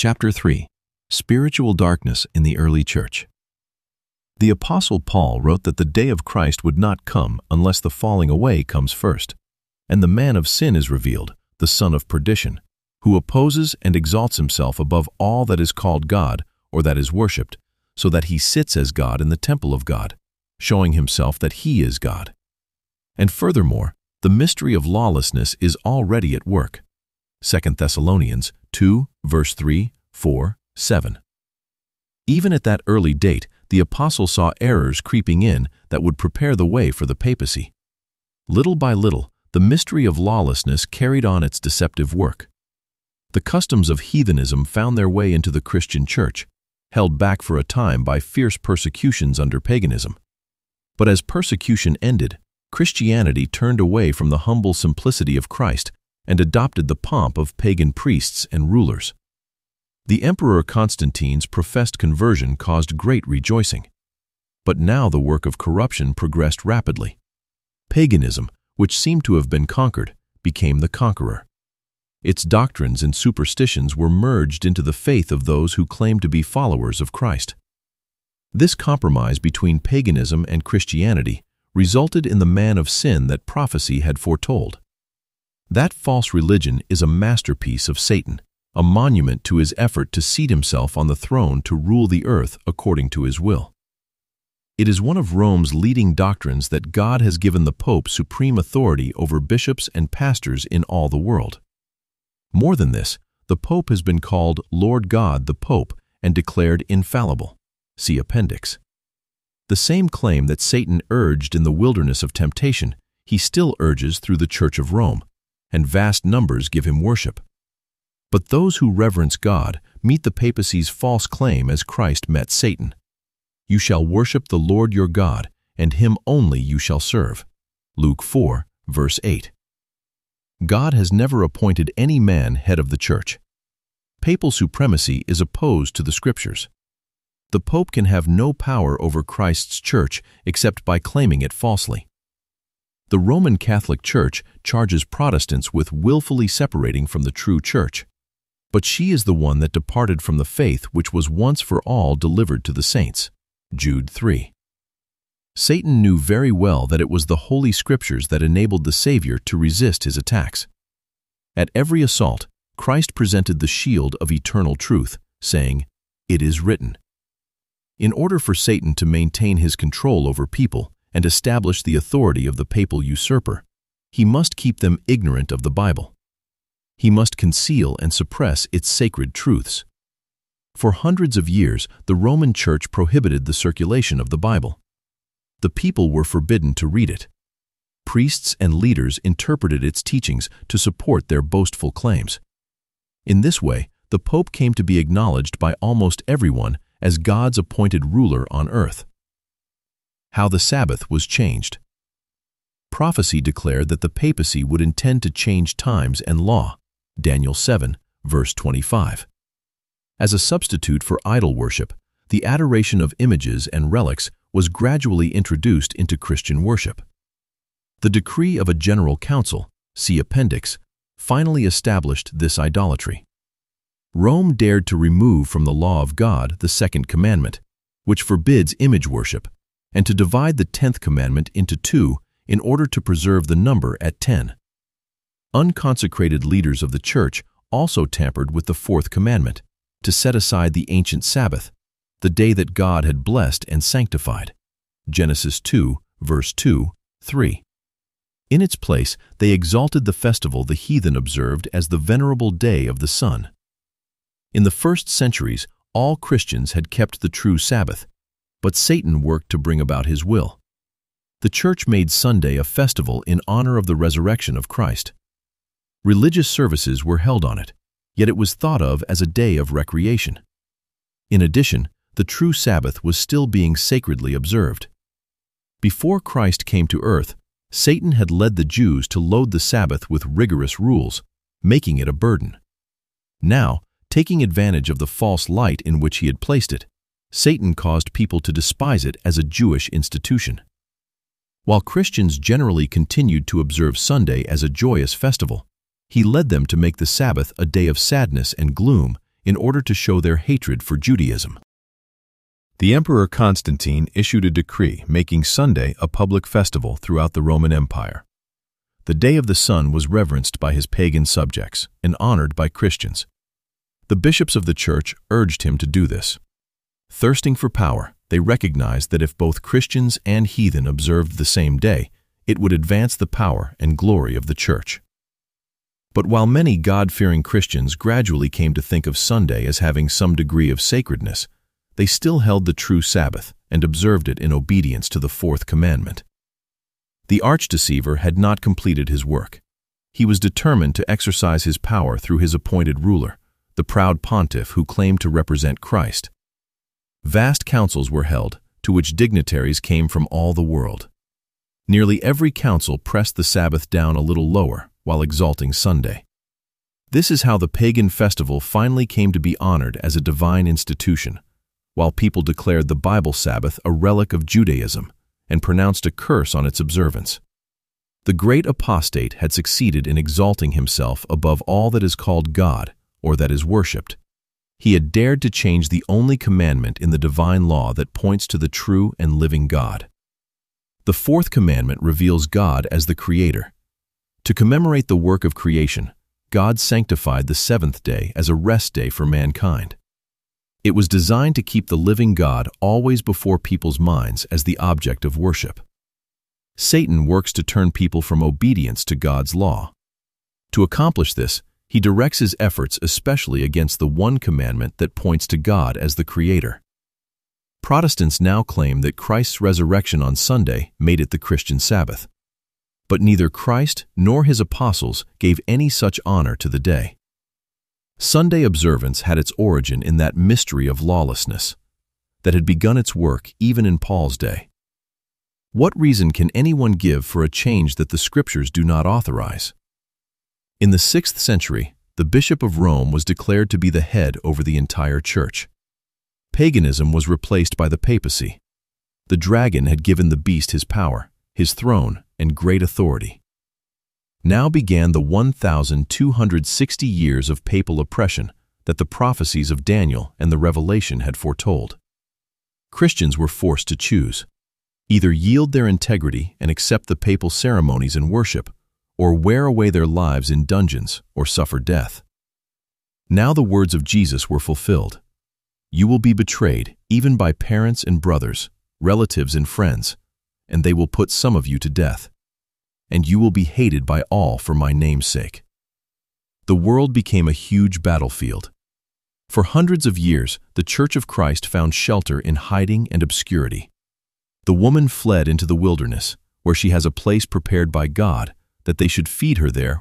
Chapter 3. Spiritual Darkness in the Early Church. The Apostle Paul wrote that the day of Christ would not come unless the falling away comes first, and the man of sin is revealed, the son of perdition, who opposes and exalts himself above all that is called God or that is worshipped, so that he sits as God in the temple of God, showing himself that he is God. And furthermore, the mystery of lawlessness is already at work. 2 Thessalonians 2, verse 3, 4, 7. Even at that early date, the apostle saw errors creeping in that would prepare the way for the papacy. Little by little, the mystery of lawlessness carried on its deceptive work. The customs of heathenism found their way into the Christian church, held back for a time by fierce persecutions under paganism. But as persecution ended, Christianity turned away from the humble simplicity of Christ and adopted the pomp of pagan priests and rulers. The Emperor Constantine's professed conversion caused great rejoicing. But now the work of corruption progressed rapidly. Paganism, which seemed to have been conquered, became the conqueror. Its doctrines and superstitions were merged into the faith of those who claimed to be followers of Christ. This compromise between paganism and Christianity resulted in the man of sin that prophecy had foretold. That false religion is a masterpiece of Satan, a monument to his effort to seat himself on the throne to rule the earth according to his will. It is one of Rome's leading doctrines that God has given the Pope supreme authority over bishops and pastors in all the world. More than this, the Pope has been called Lord God the Pope and declared infallible. See Appendix. The same claim that Satan urged in the wilderness of temptation, he still urges through the Church of Rome, and vast numbers give him worship. But those who reverence God meet the papacy's false claim as Christ met Satan. You shall worship the Lord your God, and him only you shall serve. Luke 4, verse 8. God has never appointed any man head of the church. Papal supremacy is opposed to the Scriptures. The Pope can have no power over Christ's church except by claiming it falsely. The Roman Catholic Church charges Protestants with willfully separating from the true church, but she is the one that departed from the faith which was once for all delivered to the saints. Jude 3. Satan knew very well that it was the Holy Scriptures that enabled the Savior to resist his attacks. At every assault, Christ presented the shield of eternal truth, saying, "It is written." In order for Satan to maintain his control over people and establish the authority of the papal usurper, he must keep them ignorant of the Bible. He must conceal and suppress its sacred truths. For hundreds of years, the Roman Church prohibited the circulation of the Bible. The people were forbidden to read it. Priests and leaders interpreted its teachings to support their boastful claims. In this way, the Pope came to be acknowledged by almost everyone as God's appointed ruler on earth. How the Sabbath was changed. Prophecy declared that the papacy would intend to change times and law. Daniel 7, verse 25. As a substitute for idol worship, the adoration of images and relics was gradually introduced into Christian worship. The decree of a general council, see Appendix, finally established this idolatry. Rome dared to remove from the law of God the second commandment, which forbids image worship, and to divide the 10th commandment into two in order to preserve the number at 10. Unconsecrated leaders of the church also tampered with the 4th commandment, to set aside the ancient Sabbath, the day that God had blessed and sanctified. Genesis 2, verse 2, 3. In its place, they exalted the festival the heathen observed as the venerable day of the sun. In the first centuries, all Christians had kept the true Sabbath, but Satan worked to bring about his will. The church made Sunday a festival in honor of the resurrection of Christ. Religious services were held on it, yet it was thought of as a day of recreation. In addition, the true Sabbath was still being sacredly observed. Before Christ came to earth, Satan had led the Jews to load the Sabbath with rigorous rules, making it a burden. Now, taking advantage of the false light in which he had placed it, Satan caused people to despise it as a Jewish institution. While Christians generally continued to observe Sunday as a joyous festival, he led them to make the Sabbath a day of sadness and gloom in order to show their hatred for Judaism. The Emperor Constantine issued a decree making Sunday a public festival throughout the Roman Empire. The Day of the Sun was reverenced by his pagan subjects and honored by Christians. The bishops of the church urged him to do this. Thirsting for power, they recognized that if both Christians and heathen observed the same day, it would advance the power and glory of the church. But while many God-fearing Christians gradually came to think of Sunday as having some degree of sacredness, they still held the true Sabbath and observed it in obedience to the fourth commandment. The arch-deceiver had not completed his work. He was determined to exercise his power through his appointed ruler, the proud pontiff who claimed to represent Christ. Vast councils were held, to which dignitaries came from all the world. Nearly every council pressed the Sabbath down a little lower while exalting Sunday. This is how the pagan festival finally came to be honored as a divine institution, while people declared the Bible Sabbath a relic of Judaism and pronounced a curse on its observance. The great apostate had succeeded in exalting himself above all that is called God or that is worshipped. He had dared to change the only commandment in the divine law that points to the true and living God. The fourth commandment reveals God as the Creator. To commemorate the work of creation, God sanctified the seventh day as a rest day for mankind. It was designed to keep the living God always before people's minds as the object of worship. Satan works to turn people from obedience to God's law. To accomplish this, he directs his efforts especially against the one commandment that points to God as the Creator. Protestants now claim that Christ's resurrection on Sunday made it the Christian Sabbath. But neither Christ nor his apostles gave any such honor to the day. Sunday observance had its origin in that mystery of lawlessness that had begun its work even in Paul's day. What reason can anyone give for a change that the Scriptures do not authorize? In the 6th century, the Bishop of Rome was declared to be the head over the entire church. Paganism was replaced by the papacy. The dragon had given the beast his power, his throne, and great authority. Now began the 1,260 years of papal oppression that the prophecies of Daniel and the Revelation had foretold. Christians were forced to choose: either yield their integrity and accept the papal ceremonies and worship, or wear away their lives in dungeons or suffer death. Now the words of Jesus were fulfilled. You will be betrayed even by parents and brothers, relatives and friends, and they will put some of you to death. And you will be hated by all for my name's sake. The world became a huge battlefield. For hundreds of years, the Church of Christ found shelter in hiding and obscurity. The woman fled into the wilderness, where she has a place prepared by God that they should feed her there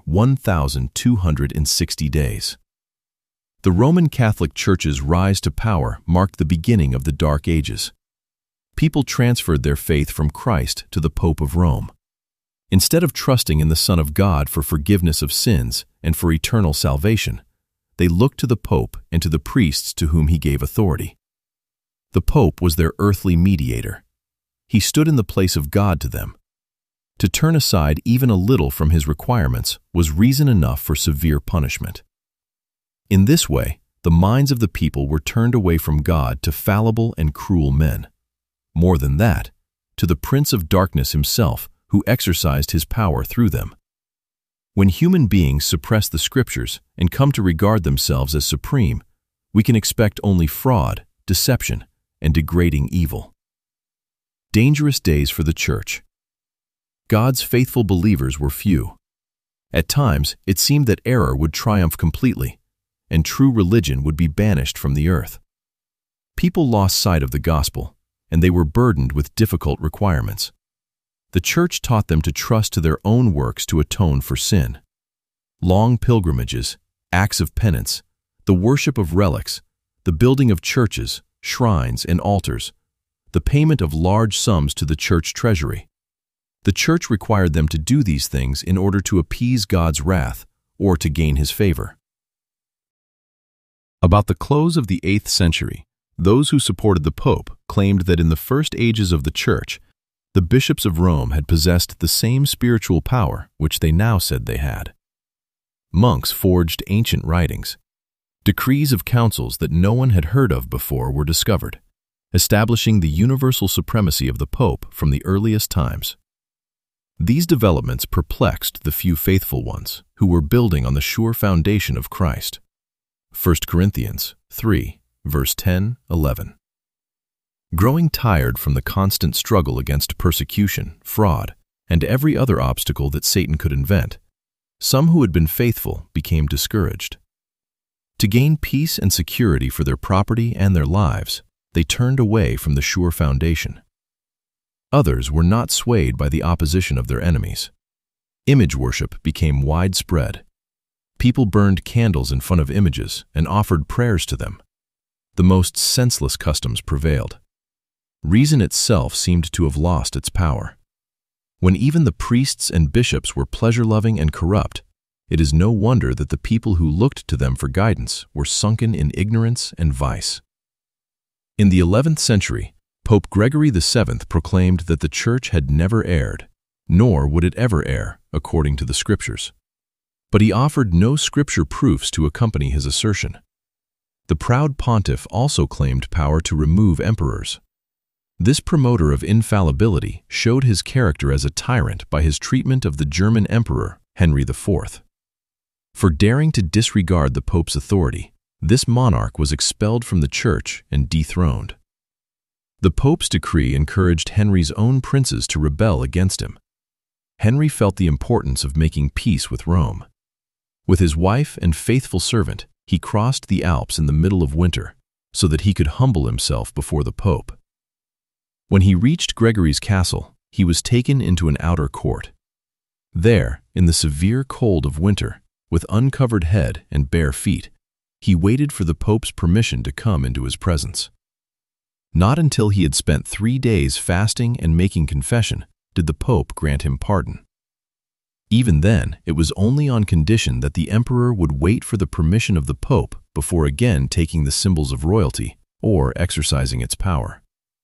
1,260 days. The Roman Catholic Church's rise to power marked the beginning of the Dark Ages. People transferred their faith from Christ to the Pope of Rome. Instead of trusting in the Son of God for forgiveness of sins and for eternal salvation, they looked to the Pope and to the priests to whom he gave authority. The Pope was their earthly mediator. He stood in the place of God to them. To turn aside even a little from his requirements was reason enough for severe punishment. In this way, the minds of the people were turned away from God to fallible and cruel men. More than that, to the Prince of Darkness himself, who exercised his power through them. When human beings suppress the Scriptures and come to regard themselves as supreme, we can expect only fraud, deception, and degrading evil. Dangerous days for the Church. God's faithful believers were few. At times, it seemed that error would triumph completely, and true religion would be banished from the earth. People lost sight of the gospel, and they were burdened with difficult requirements. The Church taught them to trust to their own works to atone for sin. Long pilgrimages, acts of penance, the worship of relics, the building of churches, shrines, and altars, the payment of large sums to the church treasury. The Church required them to do these things in order to appease God's wrath or to gain his favor. About the close of the 8th century, those who supported the Pope claimed that in the first ages of the Church, the bishops of Rome had possessed the same spiritual power which they now said they had. Monks forged ancient writings. Decrees of councils that no one had heard of before were discovered, establishing the universal supremacy of the Pope from the earliest times. These developments perplexed the few faithful ones who were building on the sure foundation of Christ. 1 Corinthians 3, verse 10-11. Growing tired from the constant struggle against persecution, fraud, and every other obstacle that Satan could invent, some who had been faithful became discouraged. To gain peace and security for their property and their lives, they turned away from the sure foundation. Others were not swayed by the opposition of their enemies. Image worship became widespread. People burned candles in front of images and offered prayers to them. The most senseless customs prevailed. Reason itself seemed to have lost its power. When even the priests and bishops were pleasure-loving and corrupt, it is no wonder that the people who looked to them for guidance were sunken in ignorance and vice. In the 11th century, Pope Gregory VII proclaimed that the Church had never erred, nor would it ever err, according to the Scriptures. But he offered no Scripture proofs to accompany his assertion. The proud pontiff also claimed power to remove emperors. This promoter of infallibility showed his character as a tyrant by his treatment of the German emperor, Henry IV. For daring to disregard the Pope's authority, this monarch was expelled from the Church and dethroned. The Pope's decree encouraged Henry's own princes to rebel against him. Henry felt the importance of making peace with Rome. With his wife and faithful servant, he crossed the Alps in the middle of winter so that he could humble himself before the Pope. When he reached Gregory's castle, he was taken into an outer court. There, in the severe cold of winter, with uncovered head and bare feet, he waited for the Pope's permission to come into his presence. Not until he had spent 3 days fasting and making confession did the Pope grant him pardon. Even then, it was only on condition that the emperor would wait for the permission of the Pope before again taking the symbols of royalty or exercising its power.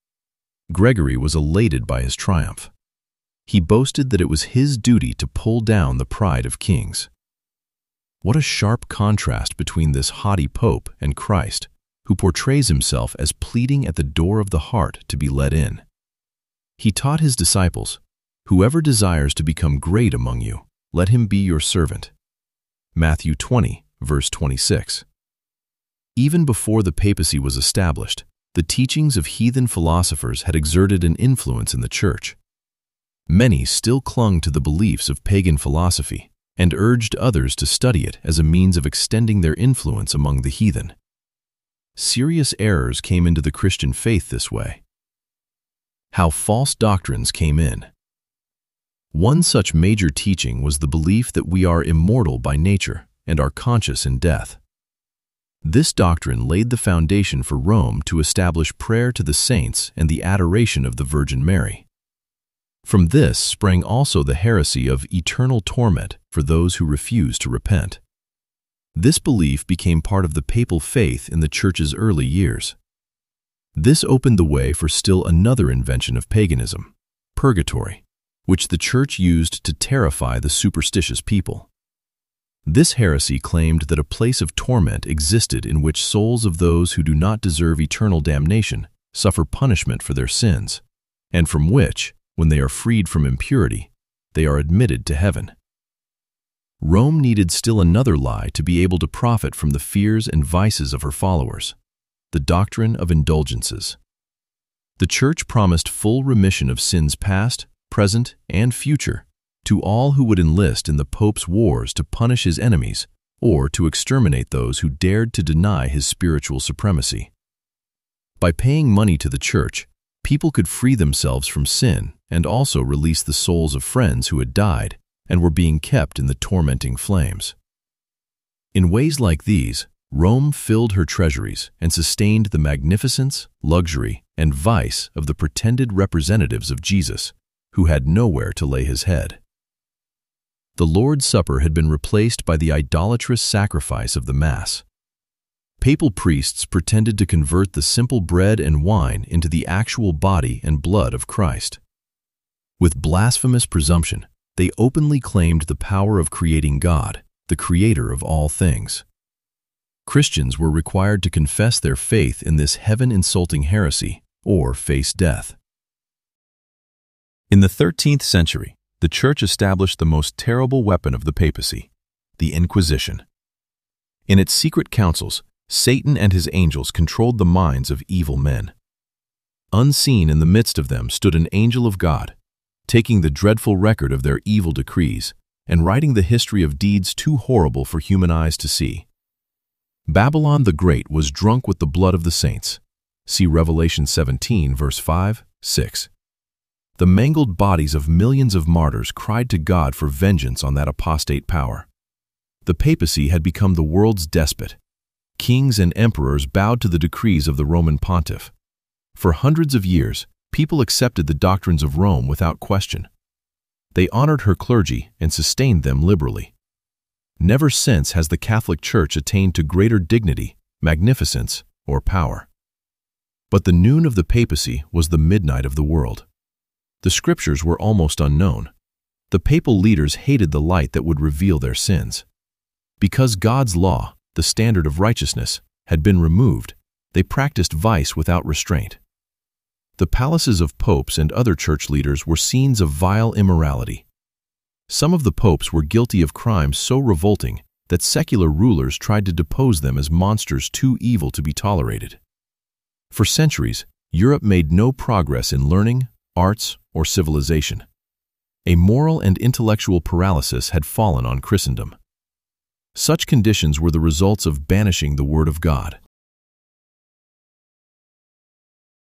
Gregory was elated by his triumph. He boasted that it was his duty to pull down the pride of kings. What a sharp contrast between this haughty Pope and Christ, who portrays himself as pleading at the door of the heart to be let in. He taught his disciples, "Whoever desires to become great among you, let him be your servant." Matthew 20, verse 26. Even before the papacy was established, the teachings of heathen philosophers had exerted an influence in the Church. Many still clung to the beliefs of pagan philosophy and urged others to study it as a means of extending their influence among the heathen. Serious errors came into the Christian faith this way. How false doctrines came in. One such major teaching was the belief that we are immortal by nature and are conscious in death. This doctrine laid the foundation for Rome to establish prayer to the saints and the adoration of the Virgin Mary. From this sprang also the heresy of eternal torment for those who refuse to repent. This belief became part of the papal faith in the Church's early years. This opened the way for still another invention of paganism, purgatory, which the Church used to terrify the superstitious people. This heresy claimed that a place of torment existed in which souls of those who do not deserve eternal damnation suffer punishment for their sins, and from which, when they are freed from impurity, they are admitted to heaven. Rome needed still another lie to be able to profit from the fears and vices of her followers, the doctrine of indulgences. The Church promised full remission of sins past, present, and future to all who would enlist in the Pope's wars to punish his enemies or to exterminate those who dared to deny his spiritual supremacy. By paying money to the Church, people could free themselves from sin and also release the souls of friends who had died and were being kept in the tormenting flames. In ways like these, Rome filled her treasuries and sustained the magnificence, luxury, and vice of the pretended representatives of Jesus, who had nowhere to lay his head. The Lord's Supper had been replaced by the idolatrous sacrifice of the Mass. Papal priests pretended to convert the simple bread and wine into the actual body and blood of Christ. With blasphemous presumption, they openly claimed the power of creating God, the creator of all things. Christians were required to confess their faith in this heaven-insulting heresy or face death. In the 13th century, the Church established the most terrible weapon of the papacy, the Inquisition. In its secret councils, Satan and his angels controlled the minds of evil men. Unseen in the midst of them stood an angel of God, taking the dreadful record of their evil decrees and writing the history of deeds too horrible for human eyes to see. Babylon the Great was drunk with the blood of the saints. See Revelation 17, verse 5, 6. The mangled bodies of millions of martyrs cried to God for vengeance on that apostate power. The papacy had become the world's despot. Kings and emperors bowed to the decrees of the Roman pontiff. For hundreds of years, people accepted the doctrines of Rome without question. They honored her clergy and sustained them liberally. Never since has the Catholic Church attained to greater dignity, magnificence, or power. But the noon of the papacy was the midnight of the world. The scriptures were almost unknown. The papal leaders hated the light that would reveal their sins. Because God's law, the standard of righteousness, had been removed, they practiced vice without restraint. The palaces of popes and other church leaders were scenes of vile immorality. Some of the popes were guilty of crimes so revolting that secular rulers tried to depose them as monsters too evil to be tolerated. For centuries, Europe made no progress in learning, arts, or civilization. A moral and intellectual paralysis had fallen on Christendom. Such conditions were the results of banishing the Word of God.